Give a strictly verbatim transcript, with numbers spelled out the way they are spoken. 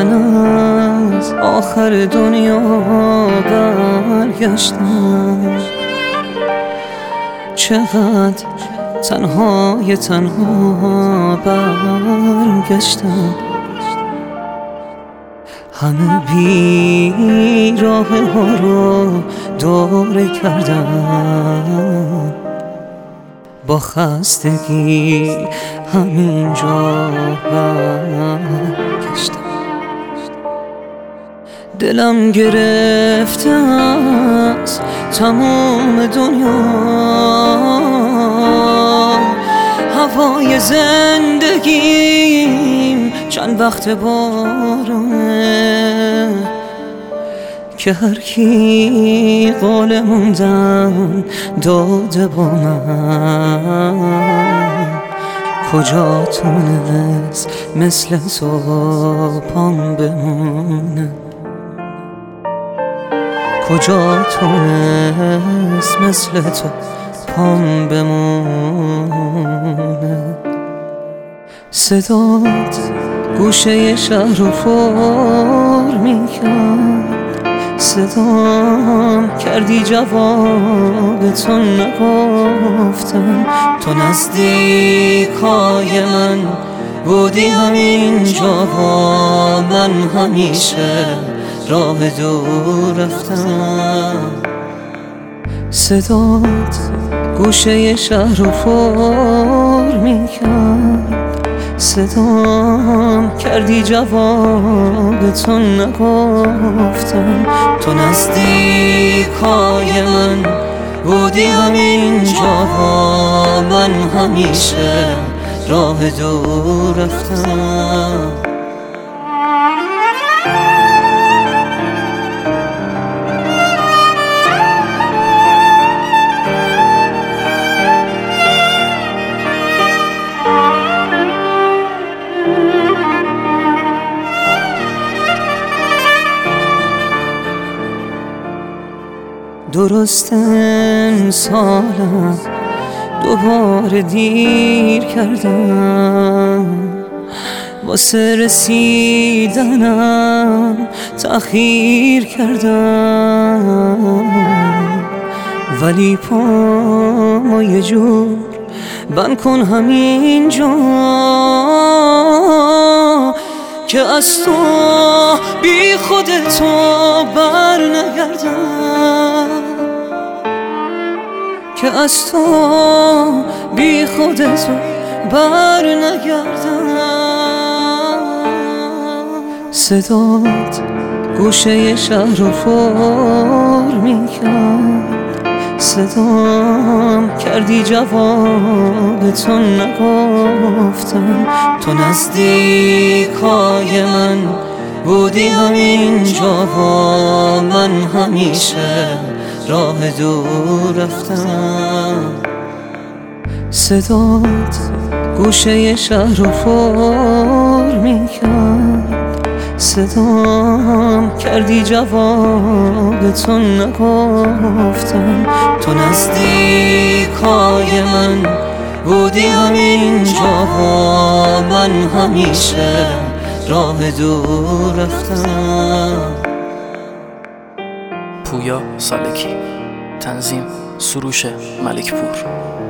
من از آخر دنیا برگشتم، چقدر تنهای تنها برگشتم. همه بیراه ها رو دوره کردم، با خستگی همینجا برگشتم. دلم گرفته از تمام دنیا، هوای زندگیم چند وقت بارونه، که هر کی قول موندن داده با من، کجا تونست مثل تو پام بمونه، کجا تونست مثل تو پام بمونه. صدات گوشه شهر رو پر میکرد، صدام کردی جواب تو نگفتم. تو نزدیکای من بودی همینجا، من همیشه راه دور رفتم. صدات گوشه شهر رو پر میکرد، صدام کردی جواب تو نگفتم. تو نزدیکای من بودی همینجا، من همیشه راه دور رفتم. درست امسالم دوباره دیر کردم، واسه رسیدنم تأخیر کردم، ولی پامو یه جور بند کن همینجا، که از تو بی خودتو بر نگردم، که از تو بی خودتو بر نگردم. صدات گوشه شهر رو پر میکرد، صدام کردی جواب تو نگفتم. تو نزدیکای من بودی همینجا، من همیشه راه دور رفتم. صدات گوشه شهر رو پر میکرد، صدام کردی جواب تو نگفتم. تو نزدیکای من بودی همینجا، من همیشه راه دور رفتم. پویا سالکی، تنظیم سروش ملکپور.